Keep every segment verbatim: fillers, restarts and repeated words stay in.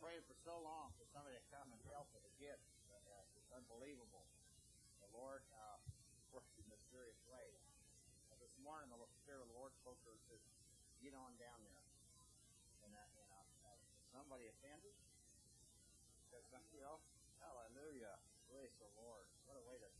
prayed for so long for somebody to come and help with a gift. Uh, it's unbelievable. The Lord uh, works in mysterious ways. Uh, this morning, the Spirit of the Lord spoke to her and said, "Get on down there." And, uh, and uh, uh, somebody offended? Because, you know, hallelujah. Praise the Lord. What a way to.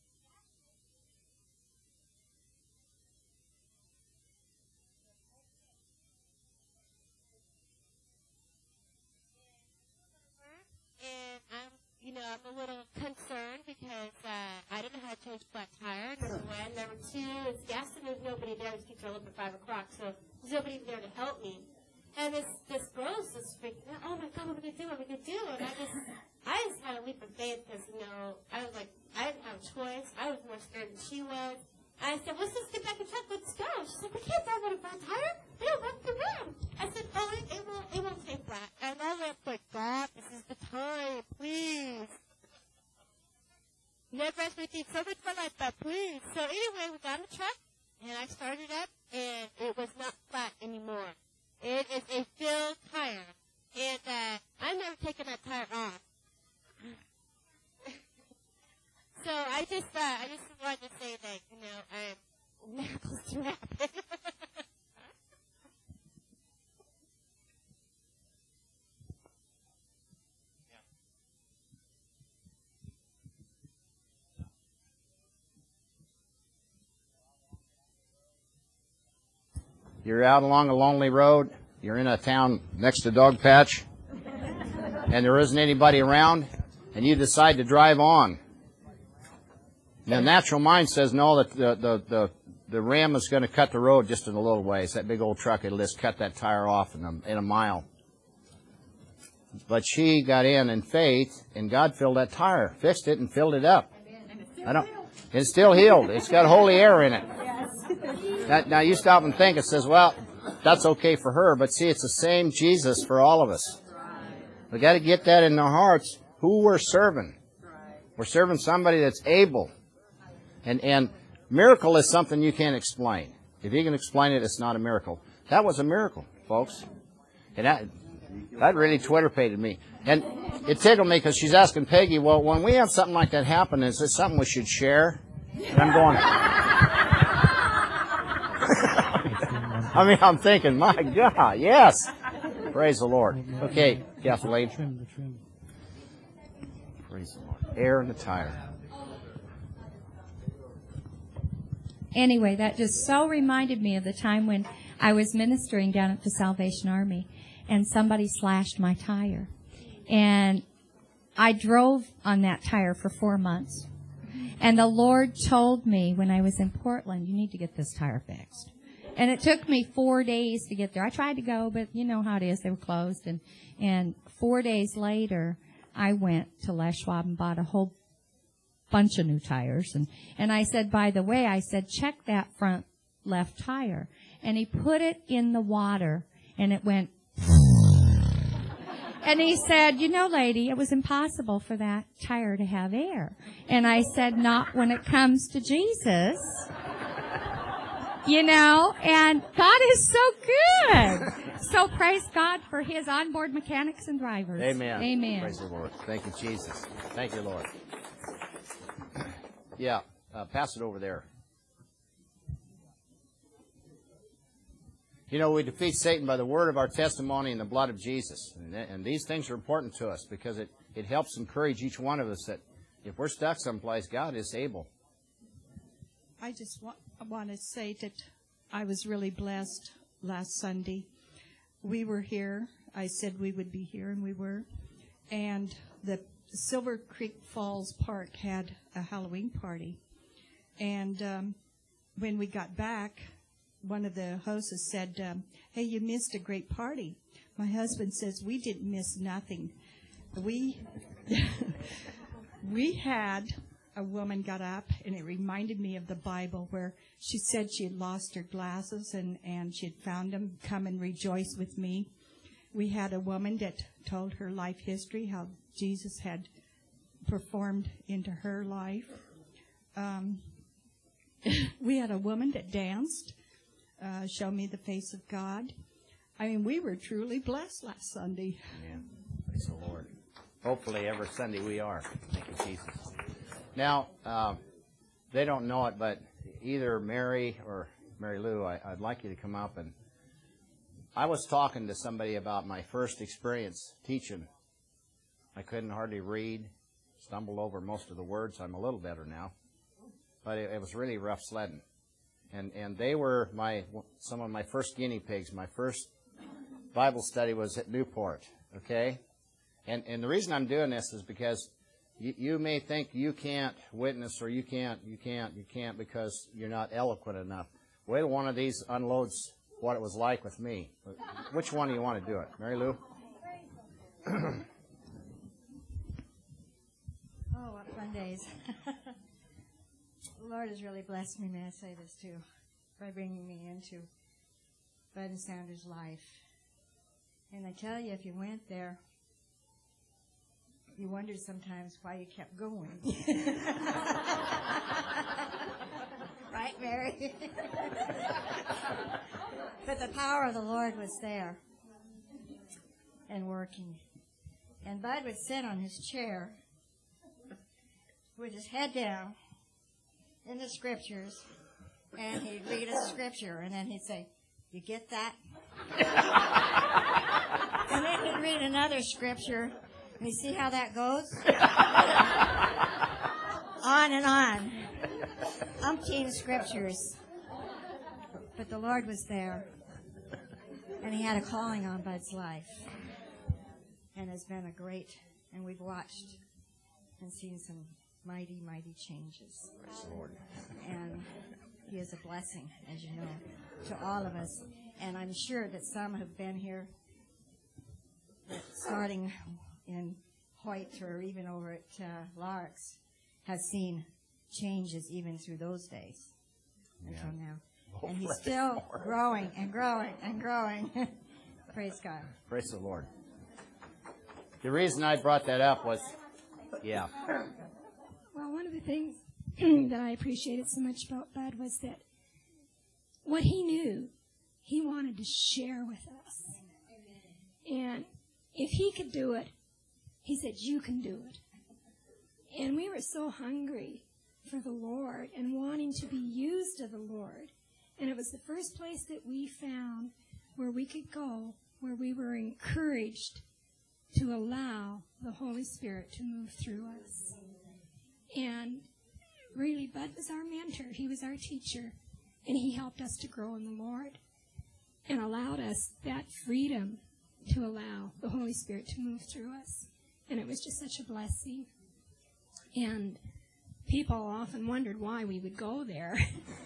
And I'm, you know, I'm a little concerned because uh, I don't know how to change flat tire, number one. Number two, it's gas and there's nobody there. These people are looking at five o'clock, so there's nobody there to help me. And this this girl is just freaking out. Oh, my God, what am I going to do? What am I going to do? And I just, I just had a leap of faith because, you know, I was like, I didn't have a choice. I was more scared than she was. And I said, let's just get back in truck. Let's go. She's like, we can't drive on a flat tire. We don't run the rim. I said, oh, it, it won't, it won't stay flat. And I was like, God, this is the time, please. Never asked me to eat so much for life, but please. So anyway, we got in the truck, and I started up, and it was not flat anymore. It is a filled tire. And uh, I've never taken that tire off. So I just, uh, I just wanted to say that, you know, um, miracles do happen. You're out along a lonely road. You're in a town next to Dog Patch, and there isn't anybody around, and you decide to drive on. The natural mind says, no, that the, the, the, the ram is going to cut the road just in a little ways. That big old truck, it'll just cut that tire off in a, in a mile. But she got in in faith, and God filled that tire, fixed it, and filled it up. I don't. It's still healed. It's got holy air in it. Now, now you stop and think. It says, well, that's okay for her, but see, it's the same Jesus for all of us. We got to get that in our hearts. Who we're serving. We're serving somebody that's able. And and miracle is something you can't explain. If you can explain it, it's not a miracle. That was a miracle, folks. And that, that really Twitter-pated me. And it tickled me because she's asking Peggy, well, when we have something like that happen, is this something we should share? And I'm going... I mean, I'm thinking, my God, yes. Praise the Lord. Okay, Kathleen. Praise the Lord. Air in the tire. Anyway, that just so reminded me of the time when I was ministering down at the Salvation Army, and somebody slashed my tire. And I drove on that tire for four months. And the Lord told me when I was in Portland, you need to get this tire fixed. And it took me four days to get there. I tried to go, but you know how it is. They were closed. And, and four days later, I went to Les Schwab and bought a whole bunch of new tires. And, and I said, by the way, I said, check that front left tire. And he put it in the water, and it went... And he said, you know, lady, it was impossible for that tire to have air. And I said, not when it comes to Jesus. You know, and God is so good. So praise God for his onboard mechanics and drivers. Amen. Amen. Praise the Lord. Thank you, Jesus. Thank you, Lord. Yeah, uh, pass it over there. You know, we defeat Satan by the word of our testimony and the blood of Jesus. And, th- and these things are important to us because it, it helps encourage each one of us that if we're stuck someplace, God is able. I just want, I want to say that I was really blessed last Sunday. We were here. I said we would be here, and we were. And the Silver Creek Falls Park had a Halloween party. And um, when we got back, one of the hostess said, um, hey, you missed a great party. My husband says, we didn't miss nothing. We we had a woman got up, and it reminded me of the Bible where she said she had lost her glasses and, and she had found them. Come and rejoice with me. We had a woman that told her life history, how Jesus had performed into her life. Um, we had a woman that danced. Uh, show me the face of God. I mean, we were truly blessed last Sunday. Amen. Praise the Lord. Hopefully every Sunday we are. Thank you, Jesus. Now, uh, they don't know it, but either Mary or Mary Lou, I, I'd like you to come up. And I was talking to somebody about my first experience teaching. I couldn't hardly read, stumbled over most of the words. I'm a little better now. But it, it was really rough sledding. And and they were my some of my first guinea pigs. My first Bible study was at Newport, okay? And and the reason I'm doing this is because you, you may think you can't witness or you can't, you can't, you can't because you're not eloquent enough. Wait till one of these unloads what it was like with me. Which one do you want to do it? Mary Lou? Oh, what fun days. The Lord has really blessed me, may I say this too, by bringing me into Bud and Sanders' life. And I tell you, if you went there, you wondered sometimes why you kept going. Right, Mary? But the power of the Lord was there and working. And Bud would sit on his chair with his head down in the scriptures, and he'd read a scripture, and then he'd say, "You get that?" And then he'd read another scripture, and you see how that goes? On and on. Umpteen scriptures. But the Lord was there, and he had a calling on Bud's life, and has been a great, and we've watched and seen some mighty, mighty changes. Praise the Lord. And he is a blessing, as you know, to all of us. And I'm sure that some have been here, that starting in Hoyt or even over at uh, Lark's, have seen changes even through those days until Yeah. now. Oh, And he's praise still the Lord. growing and growing and growing. Praise God. Praise the Lord. The reason I brought that up was, yeah. Well, one of the things that I appreciated so much about Bud was that what he knew, he wanted to share with us. And if he could do it, he said, "You can do it." And we were so hungry for the Lord and wanting to be used of the Lord. And it was the first place that we found where we could go, where we were encouraged to allow the Holy Spirit to move through us. And really, Bud was our mentor. He was our teacher. And he helped us to grow in the Lord and allowed us that freedom to allow the Holy Spirit to move through us. And it was just such a blessing. And people often wondered why we would go there.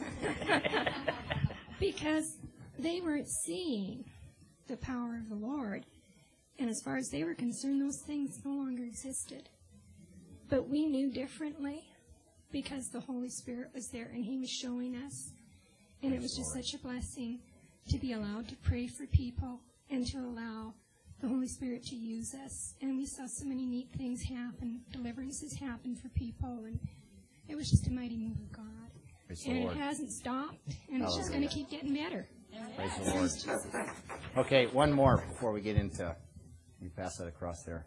Because they weren't seeing the power of the Lord. And as far as they were concerned, those things no longer existed. But we knew differently because the Holy Spirit was there and he was showing us. And it was just such a blessing to be allowed to pray for people and to allow the Holy Spirit to use us. And we saw so many neat things happen, deliverances happen for people, and it was just a mighty move of God. Praise the And Lord. it hasn't stopped, and it's just going to keep getting better. Praise the Lord. Okay, one more before we get into, you pass that across there.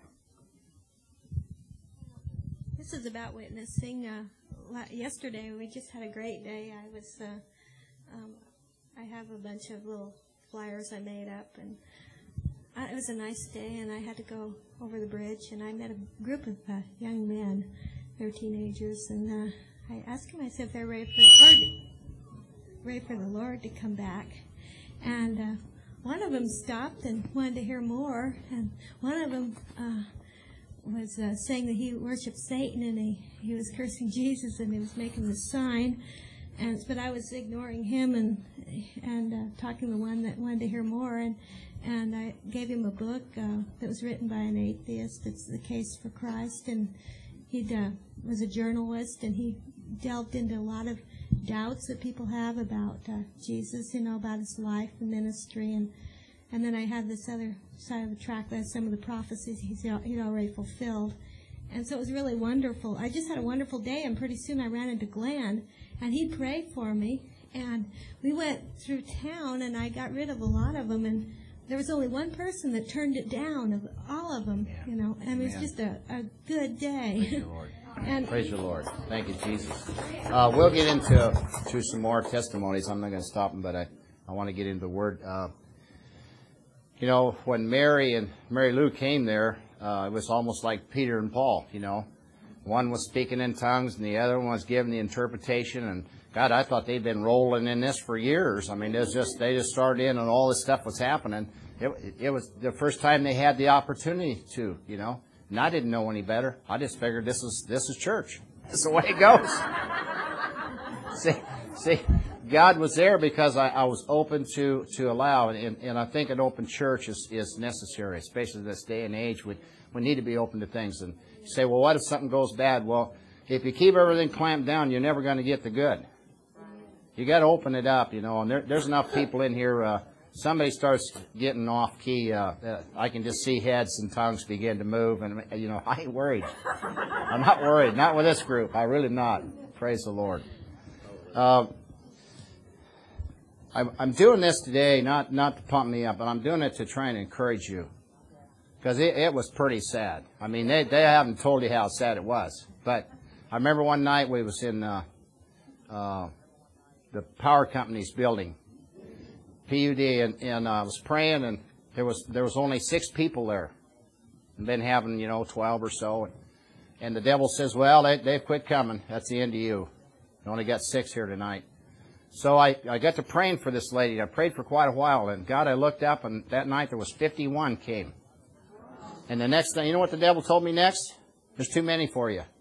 This is about witnessing. Uh, la- yesterday, we just had a great day. I was, uh, um, I have a bunch of little flyers I made up, and I, it was a nice day. And I had to go over the bridge, and I met a group of uh, young men. They were teenagers, and uh, I asked them. I said, if they're ready for the Lord, ready for the Lord to come back, and uh, one of them stopped and wanted to hear more, and one of them. Uh, was uh, saying that he worshipped Satan, and he, he was cursing Jesus, and he was making the sign. And but I was ignoring him and and uh, talking to the one that wanted to hear more. And and I gave him a book uh, that was written by an atheist. It's The Case for Christ, and he uh, was a journalist, and he delved into a lot of doubts that people have about uh, Jesus, you know, about his life and ministry. And And then I had this other side of the track that has some of the prophecies he's, he'd already fulfilled. And so it was really wonderful. I just had a wonderful day, and pretty soon I ran into Glenn, and he prayed for me. And we went through town, and I got rid of a lot of them. And there was only one person that turned it down of all of them, you know. I mean, it's Amen. just a, a good day. Praise the Lord. And Praise the Lord. Thank you, Jesus. Uh, we'll get into to some more testimonies. I'm not going to stop them, but I, I want to get into the Word. Uh, you know, when Mary and Mary Lou came there, uh, it was almost like Peter and Paul, you know. One was speaking in tongues and the other one was giving the interpretation. And God, I thought they'd been rolling in this for years. I mean, it was just they just started in and all this stuff was happening. It, it was the first time they had the opportunity to, you know. And I didn't know any better. I just figured this is this is church. This is the way it goes. see, see, God was there because I, I was open to, to allow, and, and I think an open church is, is necessary, especially in this day and age. We, we need to be open to things. And you say, well, what if something goes bad? Well, if you keep everything clamped down, you're never going to get the good. You got to open it up, you know. And there, there's enough people in here. Uh, somebody starts getting off key. Uh, uh, I can just see heads and tongues begin to move, and you know, I ain't worried. I'm not worried. Not with this group. I really am not. Praise the Lord. Uh, I'm, I'm doing this today, not not to pump me up, but I'm doing it to try and encourage you, because it, it was pretty sad. I mean, they they haven't told you how sad it was, but I remember one night we was in uh, uh, the power company's building, P U D, and, and I was praying, and there was there was only six people there, and been having you know twelve or so, and, and the devil says, well, they they've quit coming. That's the end of you. You only got six here tonight. So I, I got to praying for this lady. I prayed for quite a while, and God, I looked up, and that night there was fifty-one came. And the next thing, you know what the devil told me next? There's too many for you.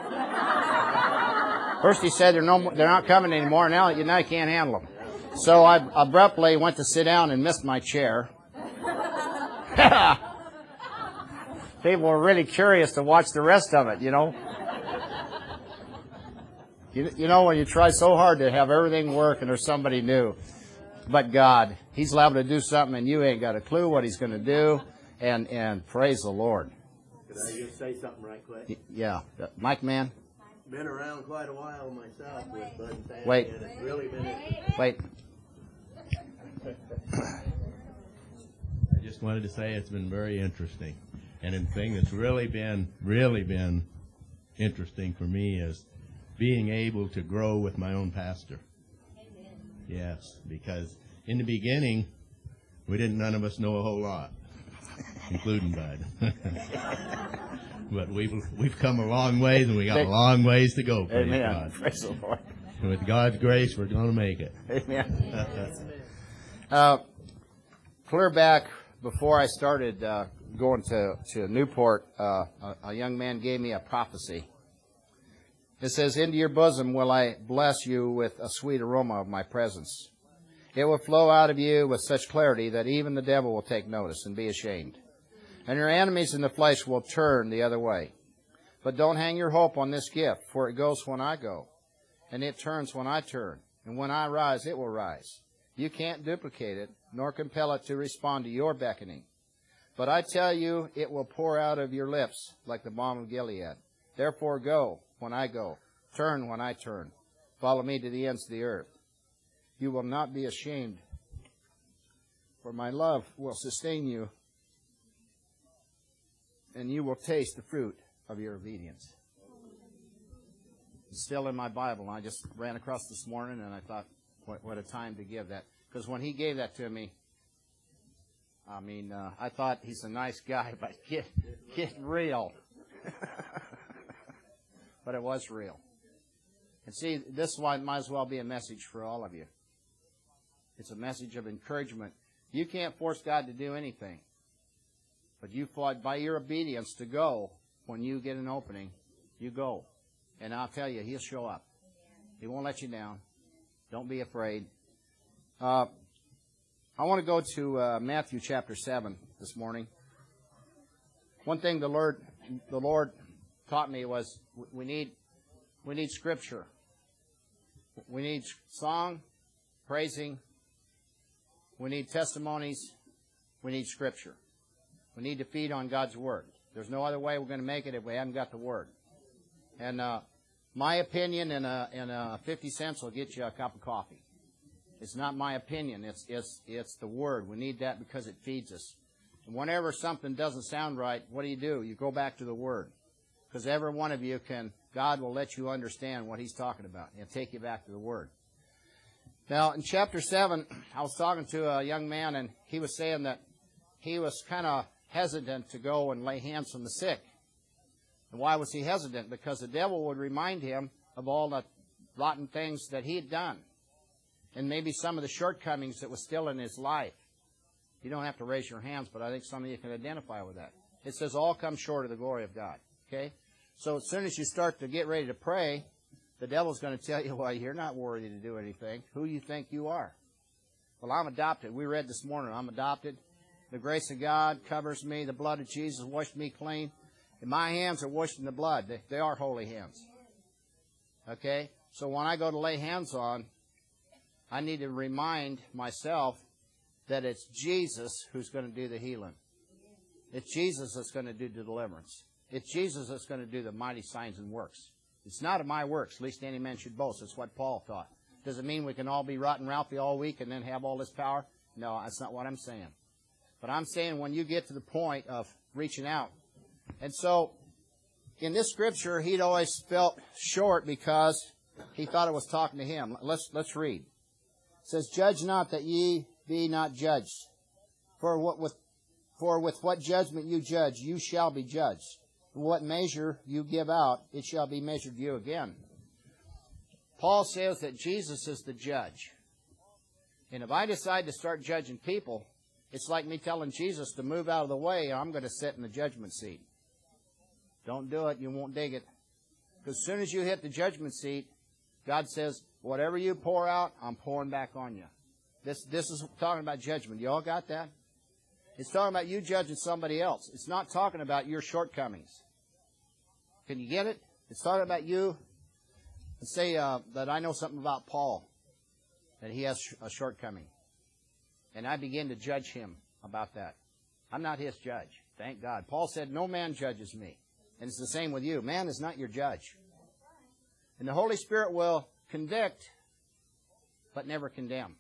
First he said they're no, they're not coming anymore. Now you now you can't handle them. So I abruptly went to sit down and missed my chair. People were really curious to watch the rest of it, you know. You, you know, when you try so hard to have everything work and there's somebody new. But God, He's liable to do something and you ain't got a clue what He's going to do. And, and praise the Lord. Could I just say something right quick? Yeah. Mike, man. Been around quite a while myself with Bud and Sandy. Wait. And it's really been interesting. Wait. I just wanted to say it's been very interesting. And the thing that's really been, really been interesting for me is being able to grow with my own pastor. Amen. Yes, because in the beginning, we didn't, none of us know a whole lot, including Bud. But we've, we've come a long ways, and we got a long ways to go. Praise Amen. God. Praise the Lord. And with God's grace, we're going to make it. Amen. uh, clear back before I started uh, going to, to Newport, uh, a, a young man gave me a prophecy. It says, into your bosom will I bless you with a sweet aroma of my presence. It will flow out of you with such clarity that even the devil will take notice and be ashamed. And your enemies in the flesh will turn the other way. But don't hang your hope on this gift, for it goes when I go, and it turns when I turn. And when I rise, it will rise. You can't duplicate it, nor compel it to respond to your beckoning. But I tell you, it will pour out of your lips like the balm of Gilead. Therefore go when I go. Turn when I turn. Follow me to the ends of the earth. You will not be ashamed, for my love will sustain you, and you will taste the fruit of your obedience. It's still in my Bible, and I just ran across this morning, and I thought, what, what a time to give that. Because when he gave that to me, I mean, uh, I thought he's a nice guy, but get, get real. But it was real. And see, this one might as well be a message for all of you. It's a message of encouragement. You can't force God to do anything. But you fought by your obedience to go. When you get an opening, you go. And I'll tell you, He'll show up. He won't let you down. Don't be afraid. Uh, I want to go to uh, Matthew chapter seven this morning. One thing the Lord, the Lord taught me was we need, we need Scripture. We need song, praising. We need testimonies. We need Scripture. We need to feed on God's Word. There's no other way we're going to make it if we haven't got the Word. And uh, my opinion, and a, and a fifty cents will get you a cup of coffee. It's not my opinion. It's, it's, it's the Word. We need that because it feeds us. And whenever something doesn't sound right, what do you do? You go back to the Word. Because every one of you can, God will let you understand what He's talking about. He'll take you back to the Word. Now, in chapter seven, I was talking to a young man, and he was saying that he was kind of hesitant to go and lay hands on the sick. And why was he hesitant? Because the devil would remind him of all the rotten things that he had done. And maybe some of the shortcomings that was still in his life. You don't have to raise your hands, but I think some of you can identify with that. It says, all come short of the glory of God. Okay? So as soon as you start to get ready to pray, the devil's going to tell you, well, you're not worthy to do anything. Who do you think you are? Well, I'm adopted. We read this morning, I'm adopted. The grace of God covers me. The blood of Jesus washed me clean. And my hands are washed in the blood. They, they are holy hands. Okay? So when I go to lay hands on, I need to remind myself that it's Jesus who's going to do the healing. It's Jesus that's going to do the deliverance. It's Jesus that's going to do the mighty signs and works. It's not of my works, lest any man should boast. That's what Paul taught. Does it mean we can all be rotten Ralphie all week and then have all this power? No, that's not what I'm saying. But I'm saying when you get to the point of reaching out. And so, in this scripture, he'd always felt short because he thought it was talking to him. Let's, let's read. It says, judge not that ye be not judged. For what with, for with what judgment you judge, you shall be judged. What measure you give out, it shall be measured you again. Paul says that Jesus is the judge. And if I decide to start judging people, it's like me telling Jesus to move out of the way, and I'm going to sit in the judgment seat. Don't do it, you won't dig it. Because as soon as you hit the judgment seat, God says, whatever you pour out, I'm pouring back on you. This, this is talking about judgment. You all got that? It's talking about you judging somebody else. It's not talking about your shortcomings. Can you get it? It's talking about you. Let's say uh, that I know something about Paul, that he has a shortcoming. And I begin to judge him about that. I'm not his judge. Thank God. Paul said, no man judges me. And it's the same with you. Man is not your judge. And the Holy Spirit will convict, but never condemn.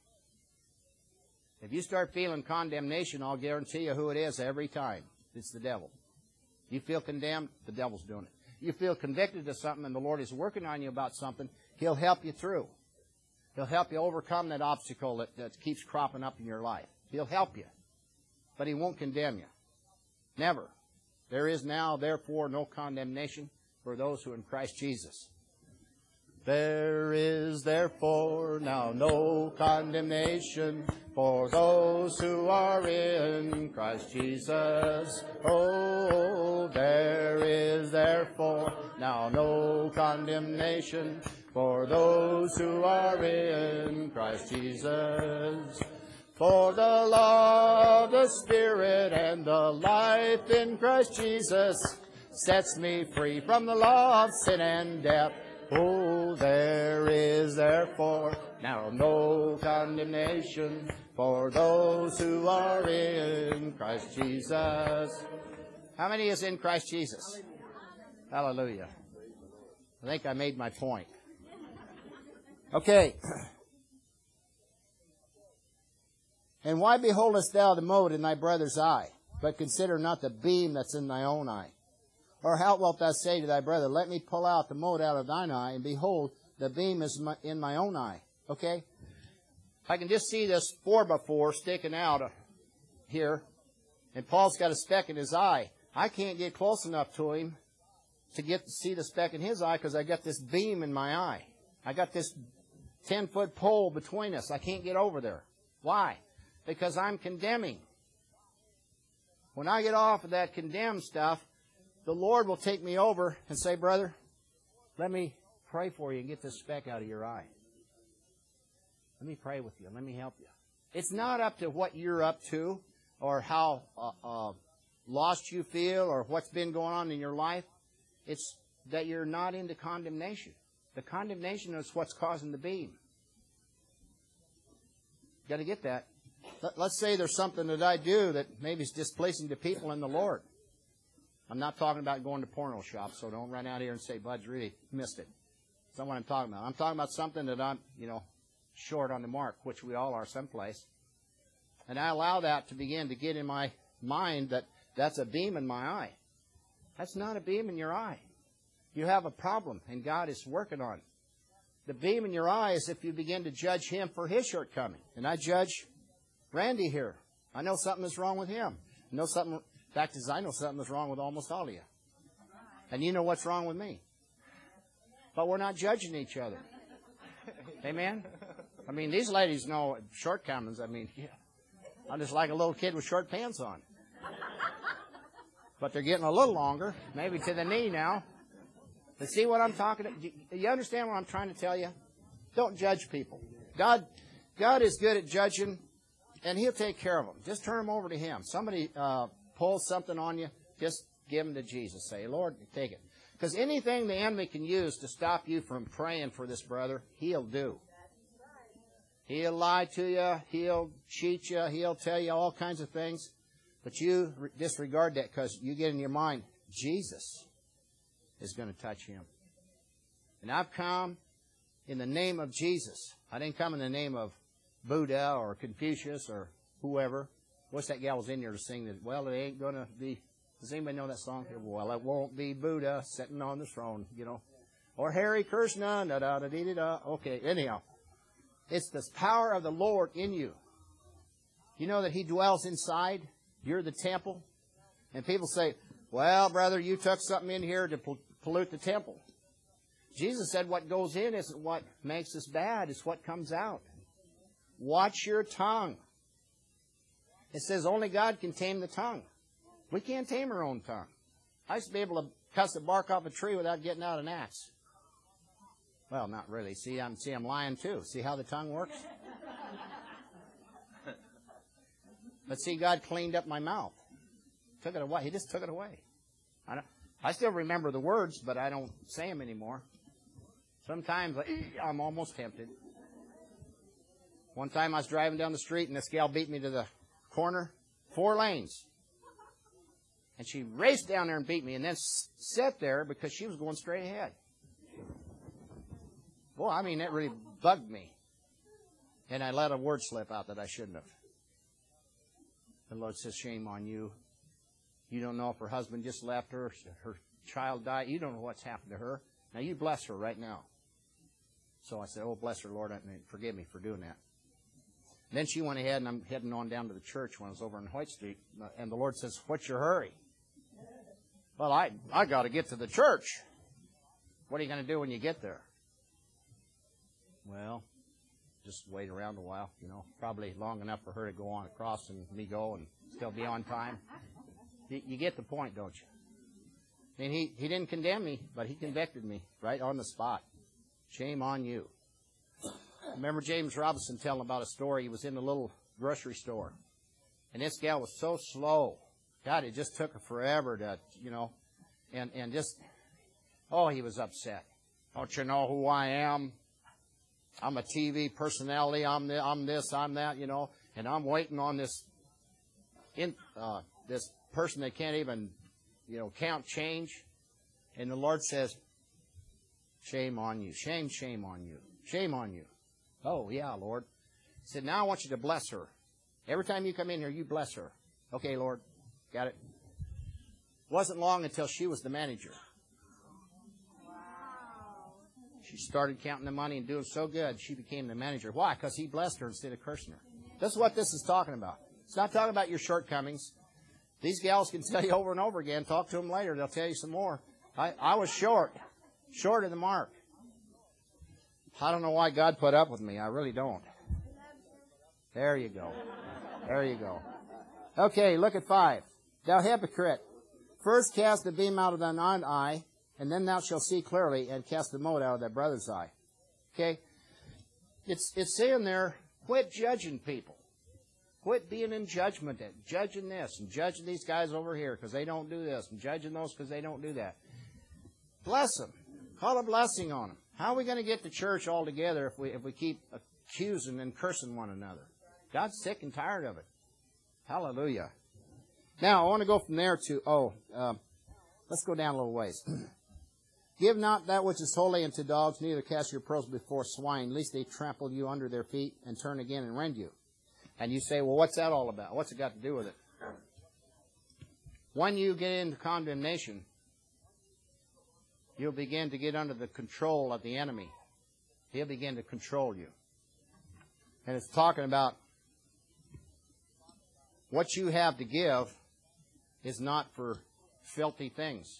If you start feeling condemnation, I'll guarantee you who it is every time. It's the devil. You feel condemned, the devil's doing it. You feel convicted of something and the Lord is working on you about something, He'll help you through. He'll help you overcome that obstacle that, that keeps cropping up in your life. He'll help you. But He won't condemn you. Never. There is now, therefore, no condemnation for those who are in Christ Jesus. There is therefore now no condemnation for those who are in Christ Jesus. Oh, there is therefore now no condemnation for those who are in Christ Jesus. For the law of the Spirit and the life in Christ Jesus sets me free from the law of sin and death. Oh, there is therefore now no condemnation for those who are in Christ Jesus. How many is in Christ Jesus? Hallelujah. I think I made my point. Okay. And why beholdest thou the mote in thy brother's eye, but consider not the beam that's in thy own eye? Or how wilt thou say to thy brother, let me pull out the mote out of thine eye, and behold, the beam is in my own eye? Okay? I can just see this four by four sticking out here, and Paul's got a speck in his eye. I can't get close enough to him to get to see the speck in his eye because I got this beam in my eye. I got this ten-foot pole between us. I can't get over there. Why? Because I'm condemning. When I get off of that condemned stuff, the Lord will take me over and say, brother, let me pray for you and get this speck out of your eye. Let me pray with you. Let me help you. It's not up to what you're up to or how uh, uh, lost you feel or what's been going on in your life. It's that you're not into condemnation. The condemnation is what's causing the beam. You've got to get that. Let's say there's something that I do that maybe is displeasing to people in the Lord. I'm not talking about going to porno shops, so don't run out here and say, Bud's really missed it. That's not what I'm talking about. I'm talking about something that I'm, you know, short on the mark, which we all are someplace. And I allow that to begin to get in my mind that that's a beam in my eye. That's not a beam in your eye. You have a problem, and God is working on it. The beam in your eye is if you begin to judge him for his shortcoming. And I judge Randy here. I know something is wrong with him. I know something, in fact, is I know something is wrong with almost all of you. And you know what's wrong with me. But we're not judging each other. Amen? I mean, these ladies know shortcomings. I mean, yeah. I'm just like a little kid with short pants on. But they're getting a little longer, maybe to the knee now. But see what I'm talking about? Do you understand what I'm trying to tell you? Don't judge people. God, God is good at judging, and he'll take care of them. Just turn them over to him. Somebody uh, pulls something on you, just give them to Jesus. Say, Lord, take it. Because anything the enemy can use to stop you from praying for this brother, he'll do. He'll lie to you. He'll cheat you. He'll tell you all kinds of things. But you disregard that because you get in your mind, Jesus is going to touch him. And I've come in the name of Jesus. I didn't come in the name of Buddha or Confucius or whoever. What's that gal was in there to sing that? Well, it ain't going to be. Does anybody know that song? Well, it won't be Buddha sitting on the throne, you know. Or Hare Krishna, da da da da da. Okay, anyhow. It's the power of the Lord in you. You know that he dwells inside? You're the temple. And people say, well, brother, you took something in here to pollute the temple. Jesus said what goes in isn't what makes us bad. It's what comes out. Watch your tongue. It says only God can tame the tongue. We can't tame our own tongue. I used to be able to cut the bark off a tree without getting out an axe. Well, not really. See, I'm see, I'm lying too. See how the tongue works? But see, God cleaned up my mouth. Took it away. He just took it away. I don't, I still remember the words, but I don't say them anymore. Sometimes I'm almost tempted. One time I was driving down the street and this gal beat me to the corner, four lanes. And she raced down there and beat me and then sat there because she was going straight ahead. Boy, I mean, that really bugged me. And I let a word slip out that I shouldn't have. The Lord says, shame on you. You don't know if her husband just left her, her child died. You don't know what's happened to her. Now, you bless her right now. So I said, oh, bless her, Lord, and forgive me for doing that. And then she went ahead, and I'm heading on down to the church when I was over on Hoyt Street. And the Lord says, what's your hurry? Well, I, I got to get to the church. What are you going to do when you get there? Well, just wait around a while, you know, probably long enough for her to go on across and me go and still be on time. You, you get the point, don't you? I mean, he, he didn't condemn me, but he convicted me right on the spot. Shame on you. Remember James Robinson telling about a story. He was in a little grocery store, and this gal was so slow. God, it just took her forever to, you know, and, and just, oh, he was upset. Don't you know who I am? I'm a T V personality. I'm the, I'm this. I'm that. You know, and I'm waiting on this, in uh, this person that can't even, you know, count change. And the Lord says, "Shame on you! Shame, shame on you! Shame on you!" Oh yeah, Lord. He said, "Now I want you to bless her. Every time you come in here, you bless her." Okay, Lord, got it. Wasn't long until she was the manager. She started counting the money and doing so good, she became the manager. Why? Because he blessed her instead of cursing her. That's what this is talking about. It's not talking about your shortcomings. These gals can tell you over and over again. Talk to them later. They'll tell you some more. I, I was short. Short of the mark. I don't know why God put up with me. I really don't. There you go. There you go. Okay, look at five. Thou hypocrite, first cast the beam out of thine own eye, and then thou shalt see clearly, and cast the mote out of thy brother's eye. Okay? It's it's saying there, quit judging people. Quit being in judgment, judging this, and judging these guys over here because they don't do this, and judging those because they don't do that. Bless them. Call a blessing on them. How are we going to get the church all together if we if we keep accusing and cursing one another? God's sick and tired of it. Hallelujah. Now, I want to go from there to, oh, uh, let's go down a little ways. Give not that which is holy unto dogs, neither cast your pearls before swine, lest they trample you under their feet and turn again and rend you. And you say, well, what's that all about? What's it got to do with it? When you get into condemnation, you'll begin to get under the control of the enemy. He'll begin to control you. And it's talking about what you have to give is not for filthy things.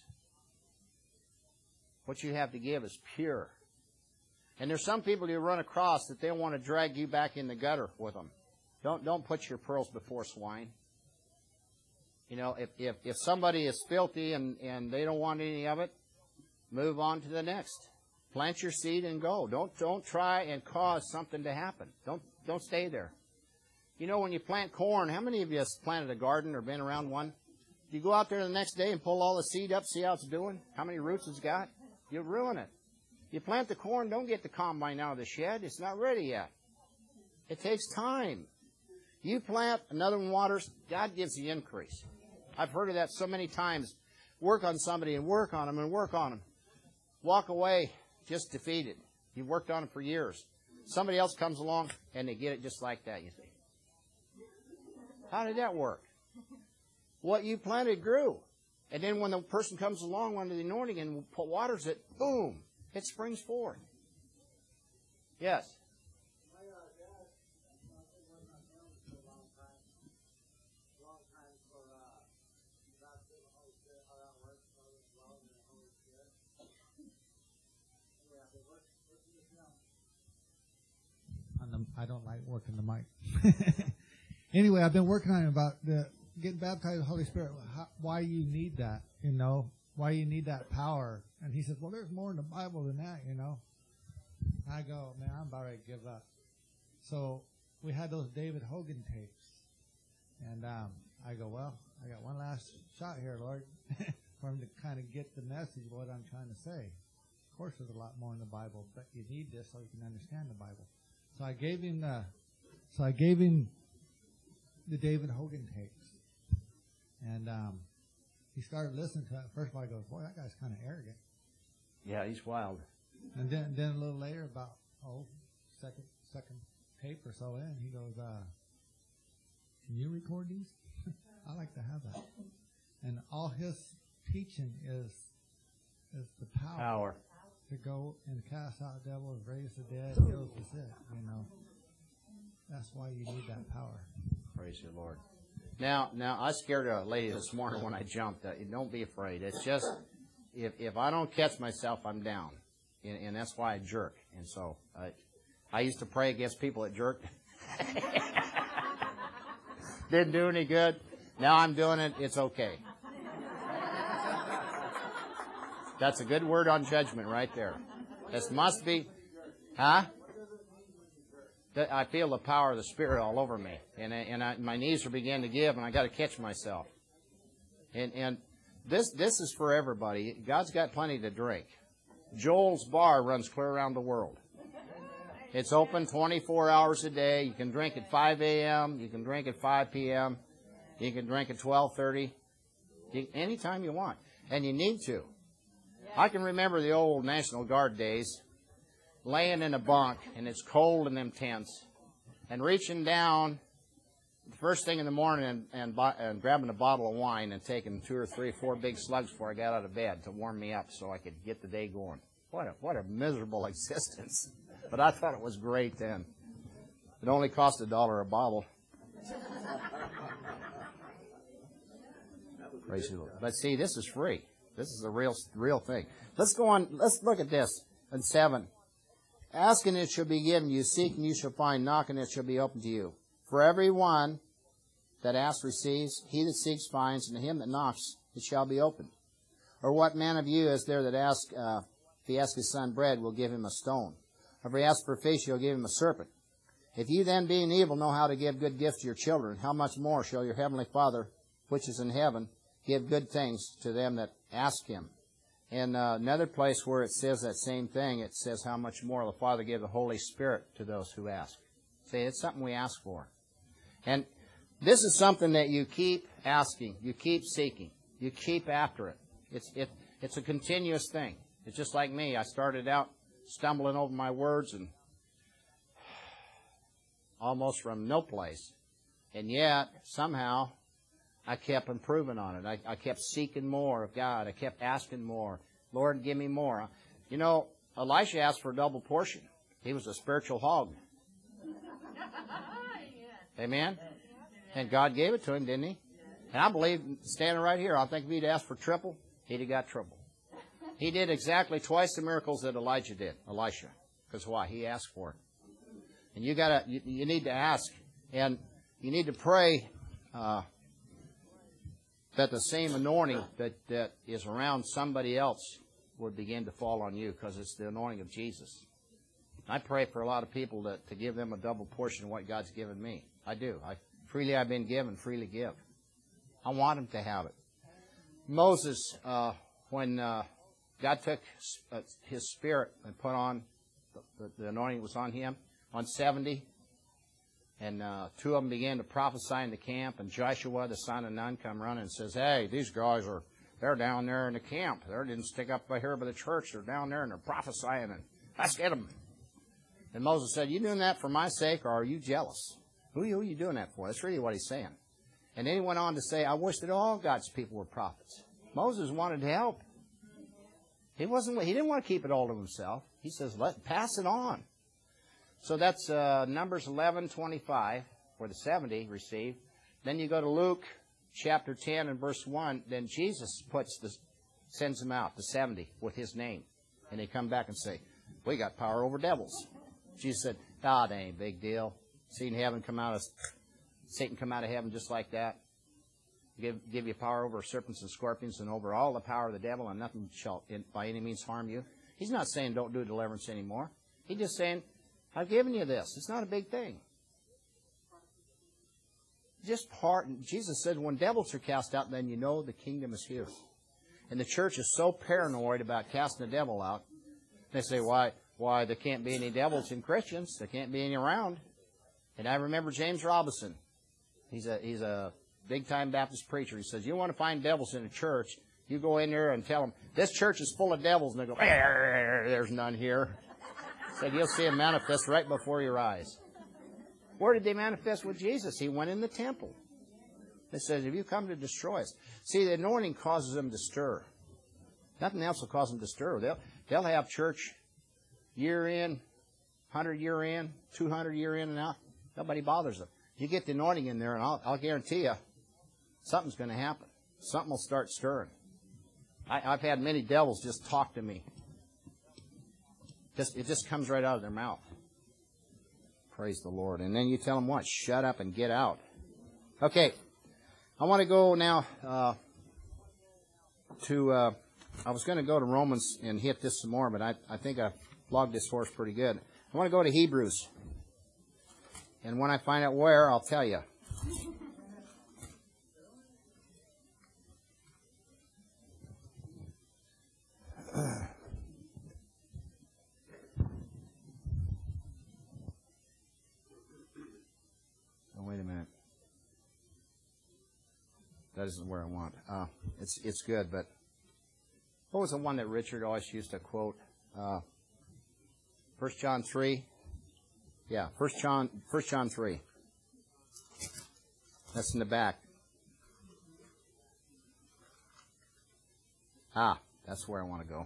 What you have to give is pure. And there's some people you run across that they want to drag you back in the gutter with them. Don't don't put your pearls before swine. You know, if if, if somebody is filthy and, and they don't want any of it, move on to the next. Plant your seed and go. Don't don't try and cause something to happen. Don't don't stay there. You know, when you plant corn, how many of you have planted a garden or been around one? You go out there the next day and pull all the seed up, see how it's doing, how many roots it's got? You'll ruin it. You plant the corn, don't get the combine out of the shed. It's not ready yet. It takes time. You plant, another one waters, God gives the increase. I've heard of that so many times. Work on somebody and work on them and work on them. Walk away just defeated. You've worked on them for years. Somebody else comes along and they get it just like that, you see. How did that work? What you planted grew. And then when the person comes along under the anointing and waters it, boom, it springs forth. Yes. On the, I don't like working the mic. Anyway, I've been working on it about the getting baptized with the Holy Spirit. How, why you need that, you know? Why you need that power? And he says, well, there's more in the Bible than that, you know? I go, man, I'm about ready to give up. So we had those David Hogan tapes. And um, I go, well, I got one last shot here, Lord, for him to kind of get the message of what I'm trying to say. Of course, there's a lot more in the Bible, but you need this so you can understand the Bible. So I gave him the, so I gave him the David Hogan tapes. And um, he started listening to it. First of all, I go, boy, that guy's kind of arrogant. Yeah, he's wild. And then, then a little later, about, oh, second, second tape or so in, he goes, uh, can you record these? I like to have that. And all his teaching is is the power, Power. to go and cast out devils, raise the dead, heal the sick, you know. That's why you need that power. Praise the Lord. Now, now I scared a lady this morning when I jumped. Uh, don't be afraid. It's just, if if I don't catch myself, I'm down. And, and that's why I jerk. And so I, I used to pray against people that jerked. Didn't do any good. Now I'm doing it. It's okay. That's a good word on judgment right there. This must be, huh? I feel the power of the Spirit all over me, and I, and I, my knees are beginning to give, and I got to catch myself. And and this this is for everybody. God's got plenty to drink. Joel's Bar runs clear around the world. It's open twenty-four hours a day. You can drink at five a.m. You can drink at five p.m. You can drink at twelve thirty. Anytime you want, and you need to. I can remember the old National Guard days, laying in a bunk, and it's cold in them tents, and reaching down the first thing in the morning and, and, and grabbing a bottle of wine and taking two or three, four big slugs before I got out of bed to warm me up so I could get the day going. What a, what a miserable existence. But I thought it was great then. It only cost a dollar a bottle. Praise the Lord. But see, this is free. This is a real, real thing. Let's go on. Let's look at this in seven. Ask and it shall be given you. Seek and you shall find. Knock and it shall be opened to you. For every one that asks receives. He that seeks finds. And to him that knocks it shall be opened. Or what man of you is there that asks, uh, if he asks his son bread, will give him a stone? Or if he asks for a fish, you'll give him a serpent. If you then, being evil, know how to give good gifts to your children, how much more shall your heavenly Father, which is in heaven, give good things to them that ask him? In uh, another place where it says that same thing, it says how much more the Father gave the Holy Spirit to those who ask. See, it's something we ask for. And this is something that you keep asking, you keep seeking, you keep after it. It's it, it's a continuous thing. It's just like me. I started out stumbling over my words and almost from no place. And yet, somehow, I kept improving on it. I, I kept seeking more of God. I kept asking more. Lord, give me more. You know, Elisha asked for a double portion. He was a spiritual hog. Amen? And God gave it to him, didn't he? And I believe, standing right here, I think if he'd asked for triple, he'd have got triple. He did exactly twice the miracles that Elijah did, Elisha. Because why? He asked for it. And you gotta, you, you need to ask. And you need to pray uh, that the same anointing that, that is around somebody else would begin to fall on you, because it's the anointing of Jesus. I pray for a lot of people to, to give them a double portion of what God's given me. I do. I, freely I've been given, freely give. I want them to have it. Moses, uh, when uh, God took uh, his spirit and put on, the, the, the anointing was on him, on seventy, and uh, two of them began to prophesy in the camp, and Joshua, the son of Nun, come running and says, hey, these guys are, they're down there in the camp. They didn't stick up by here by the church. They're down there and they're prophesying, and let's get them. And Moses said, you doing that for my sake, or are you jealous? Who, who are you doing that for? That's really what he's saying. And then he went on to say, I wish that all God's people were prophets. Moses wanted to help. He wasn't. He didn't want to keep it all to himself. He says, let pass it on. So that's uh, Numbers eleven twenty-five, where the seventy received. Then you go to Luke chapter ten and verse one. Then Jesus puts the, sends them out, the seventy, with his name. And they come back and say, we got power over devils. Jesus said, ah, that ain't a big deal. Seen heaven come out of, Satan come out of heaven just like that. Give, give you power over serpents and scorpions and over all the power of the devil, and nothing shall in, by any means harm you. He's not saying don't do deliverance anymore. He's just saying, I've given you this. It's not a big thing. Just part. Jesus said, when devils are cast out, then you know the kingdom is here. And the church is so paranoid about casting the devil out. They say, why, why there can't be any devils in Christians? There can't be any around. And I remember James Robinson. He's a he's a big-time Baptist preacher. He says, you want to find devils in a church, you go in there and tell them, this church is full of devils. And they go, there's none here. He said, you'll see them manifest right before your eyes. Where did they manifest with Jesus? He went in the temple. They said, have you come to destroy us? See, the anointing causes them to stir. Nothing else will cause them to stir. They'll, they'll have church year in, one hundred year in, two hundred year in and out. Nobody bothers them. You get the anointing in there, and I'll, I'll guarantee you, something's going to happen. Something will start stirring. I, I've had many devils just talk to me. Just, it just comes right out of their mouth. Praise the Lord. And then you tell them what? Shut up and get out. Okay. I want to go now uh, to, uh, I was going to go to Romans and hit this some more, but I, I think I logged this for us pretty good. I want to go to Hebrews. And when I find out where, I'll tell you. Oh, wait a minute. That isn't where I want. Uh, it's it's good, but what was the one that Richard always used to quote? Uh, First John three. Yeah, First John, First John three. That's in the back. Ah, that's where I want to go.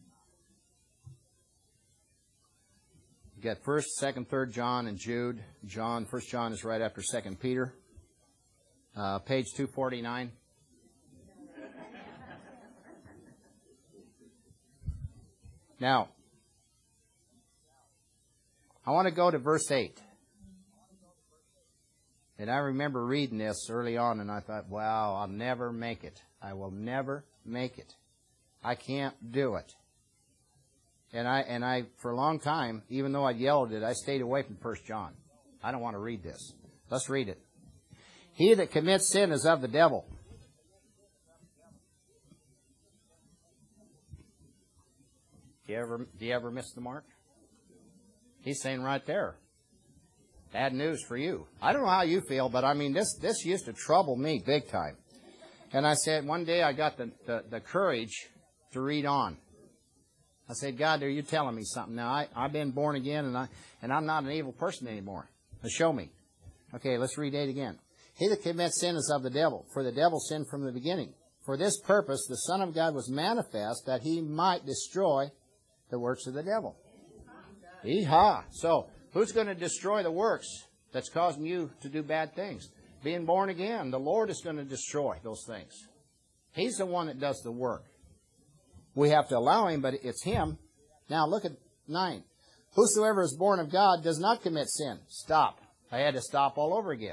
You got First, Second, Third John, and Jude. John, First John is right after Second Peter. Uh, page two forty nine. Now, I want to go to verse eight. And I remember reading this early on, and I thought, wow, I'll never make it. I will never make it. I can't do it. And I, and I, for a long time, even though I yelled it, I stayed away from First John. I don't want to read this. Let's read it. He that commits sin is of the devil. Do you ever, do you ever miss the mark? He's saying right there, bad news for you. I don't know how you feel, but I mean, this, this used to trouble me big time. And I said, one day I got the, the, the courage to read on. I said, God, are you telling me something? Now, I, I've been born again, and, I, and I'm not an evil person anymore. Now, show me. Okay, let's read eight again. He that commits sin is of the devil, for the devil sinned from the beginning. For this purpose the Son of God was manifest, that he might destroy the works of the devil. Yee-haw. So, who's going to destroy the works that's causing you to do bad things? Being born again, the Lord is going to destroy those things. He's the one that does the work. We have to allow Him, but it's Him. Now look at nine. Whosoever is born of God does not commit sin. Stop. I had to stop all over again.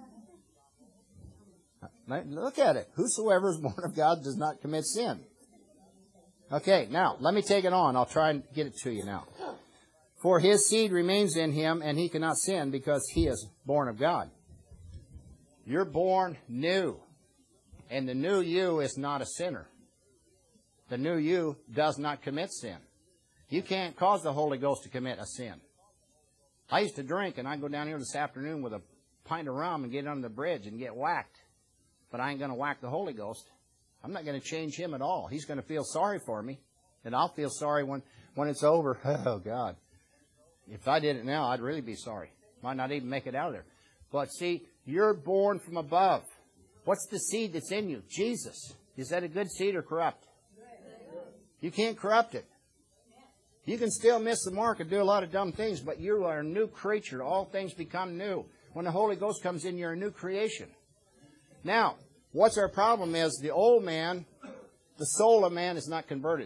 Look at it. Whosoever is born of God does not commit sin. Okay, now, let me take it on. I'll try and get it to you now. For his seed remains in him, and he cannot sin because he is born of God. You're born new. And the new you is not a sinner. The new you does not commit sin. You can't cause the Holy Ghost to commit a sin. I used to drink, and I'd go down here this afternoon with a pint of rum and get under the bridge and get whacked. But I ain't going to whack the Holy Ghost. I'm not going to change Him at all. He's going to feel sorry for me, and I'll feel sorry when, when it's over. Oh, God. If I did it now, I'd really be sorry. Might not even make it out of there. But see, you're born from above. What's the seed that's in you? Jesus. Is that a good seed or corrupt? You can't corrupt it. You can still miss the mark and do a lot of dumb things, but you are a new creature. All things become new. When the Holy Ghost comes in, you're a new creation. Now, what's our problem is the old man, the soul of man is not converted.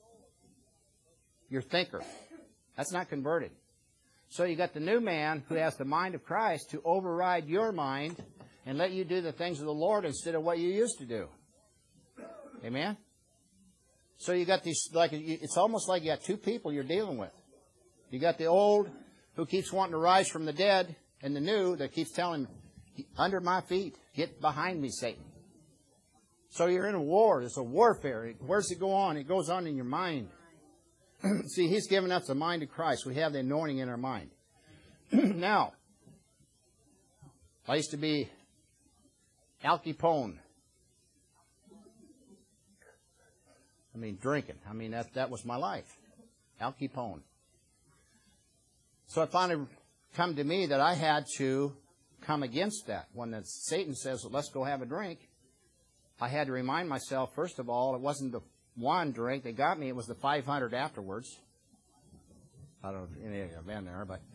Your thinker. That's not converted. So you got the new man who has the mind of Christ to override your mind and let you do the things of the Lord instead of what you used to do. Amen? So you got these, like, it's almost like you got two people you're dealing with. You got the old who keeps wanting to rise from the dead, and the new that keeps telling him, under my feet, get behind me, Satan. So you're in a war. There's a warfare. Where's it go on? It goes on in your mind. See, He's given us the mind of Christ. We have the anointing in our mind. Now, I used to be Al Capone. I mean, drinking. I mean, that that was my life. Al Capone. So it finally come to me that I had to come against that. When the, Satan says, well, let's go have a drink, I had to remind myself, first of all, it wasn't the one drink that got me, it was the five hundred afterwards. I don't know if any of you have been there, but...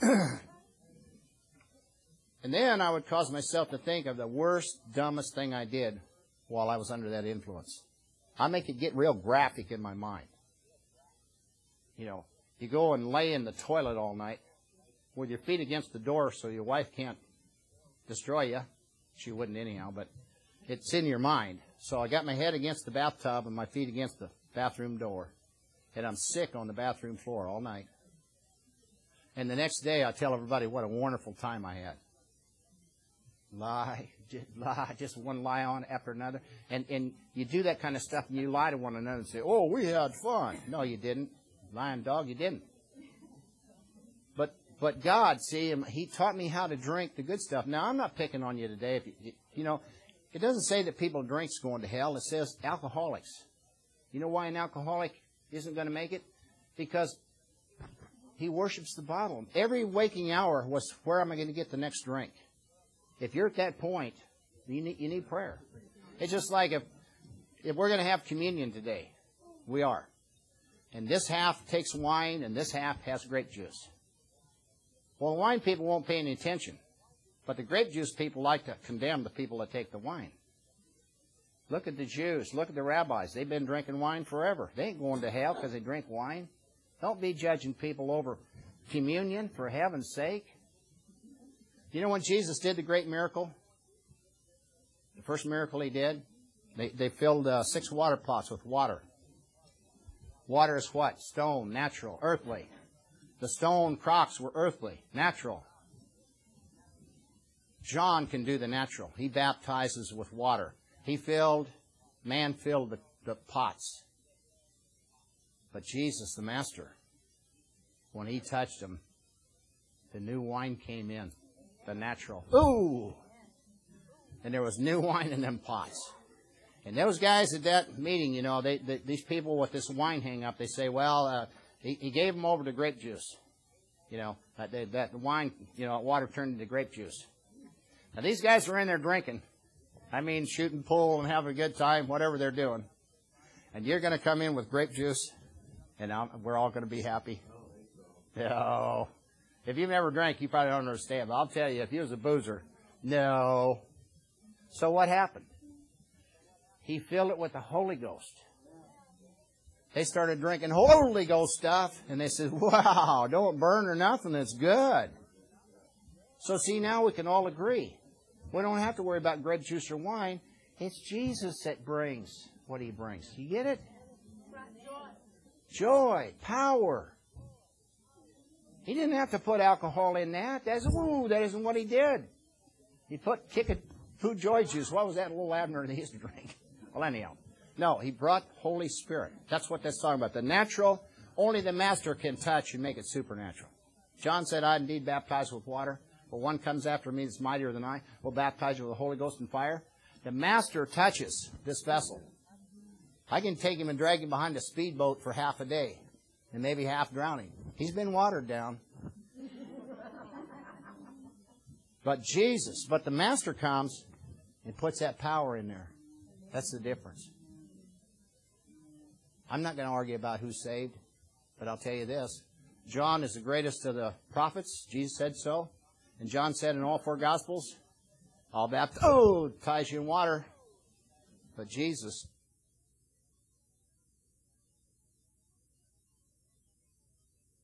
And then I would cause myself to think of the worst, dumbest thing I did while I was under that influence. I make it get real graphic in my mind. You know, you go and lay in the toilet all night with your feet against the door so your wife can't destroy you. She wouldn't anyhow, but it's in your mind. So I got my head against the bathtub and my feet against the bathroom door. And I'm sick on the bathroom floor all night. And the next day I tell everybody what a wonderful time I had. Lie, just lie, just one lie on after another. And and you do that kind of stuff and you lie to one another and say, oh, we had fun. No, you didn't. Lying dog, you didn't. But but God, see, He taught me how to drink the good stuff. Now, I'm not picking on you today. If you, you know, it doesn't say that people drink's going to hell. It says alcoholics. You know why an alcoholic isn't going to make it? Because he worships the bottle. Every waking hour was, where am I going to get the next drink? If you're at that point, you need, you need prayer. It's just like if, if we're going to have communion today. We are. And this half takes wine and this half has grape juice. Well, the wine people won't pay any attention. But the grape juice people like to condemn the people that take the wine. Look at the Jews. Look at the rabbis. They've been drinking wine forever. They ain't going to hell because they drink wine. Don't be judging people over communion, for heaven's sake. You know when Jesus did the great miracle? The first miracle He did? They, they filled uh, six water pots with water. Water is what? Stone, natural, earthly. The stone crocks were earthly, natural. John can do the natural. He baptizes with water. He filled, man filled the, the pots. But Jesus, the Master, when He touched them, the new wine came in. The natural. Ooh! And there was new wine in them pots. And those guys at that meeting, you know, they, they these people with this wine hang up, they say, well, uh, he, he gave them over to grape juice. You know, that, they, that wine, you know, water turned into grape juice. Now, these guys are in there drinking. I mean, shooting pool and having a good time, whatever they're doing. And you're going to come in with grape juice, and I'm, we're all going to be happy. No. If you've never drank, you probably don't understand. But I'll tell you, if you was a boozer, no. So what happened? He filled it with the Holy Ghost. They started drinking Holy Ghost stuff, and they said, wow, don't burn or nothing. It's good. So see, now we can all agree. We don't have to worry about grape juice or wine. It's Jesus that brings what he brings. You get it? Joy, power. He didn't have to put alcohol in that. That's, ooh, that isn't what he did. He put kick it, food joy juice. What was that little Abner that he used to drink? Well, anyhow. No, he brought Holy Spirit. That's what that's talking about. The natural, only the Master can touch and make it supernatural. John said, I indeed baptize with water, but one comes after me that's mightier than I, will baptize you with the Holy Ghost and fire. The Master touches this vessel. I can take him and drag him behind a speedboat for half a day and maybe half drowning. He's been watered down. But Jesus, but the Master comes and puts that power in there. That's the difference. I'm not going to argue about who's saved, but I'll tell you this. John is the greatest of the prophets. Jesus said so. And John said in all four Gospels, I'll baptize you in water. But Jesus